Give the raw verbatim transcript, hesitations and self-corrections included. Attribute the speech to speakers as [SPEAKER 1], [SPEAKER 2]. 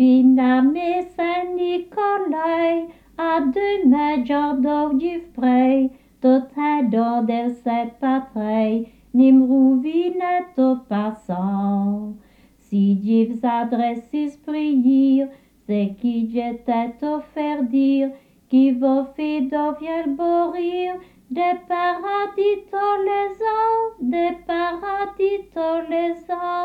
[SPEAKER 1] Viname Saint-Nicolai, a demain Jordau du Frey, tot un don del Saint Patrei, Nimrouvinet au passant. Si Dieu adressis prier, c'est qui j'étais offert dire, qui vos filles viennent mourir, des paradis tous les ans, des paradis tous les ans.